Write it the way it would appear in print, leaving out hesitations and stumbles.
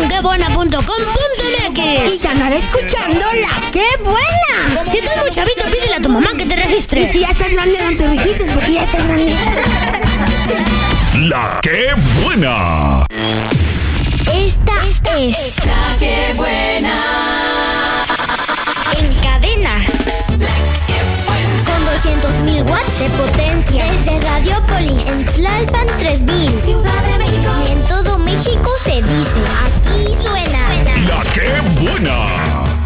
quebuena.com.mx y ganar escuchando La Qué Buena. Si estás muy chavito, pídele a tu mamá que te registre. Y si ya estás grande, no te registres porque ya estás grande. La Qué Buena. Esta es La Qué Buena. En cadena. Con 200.000 watts de potencia. Desde Radiopolis en Tlalpan 3000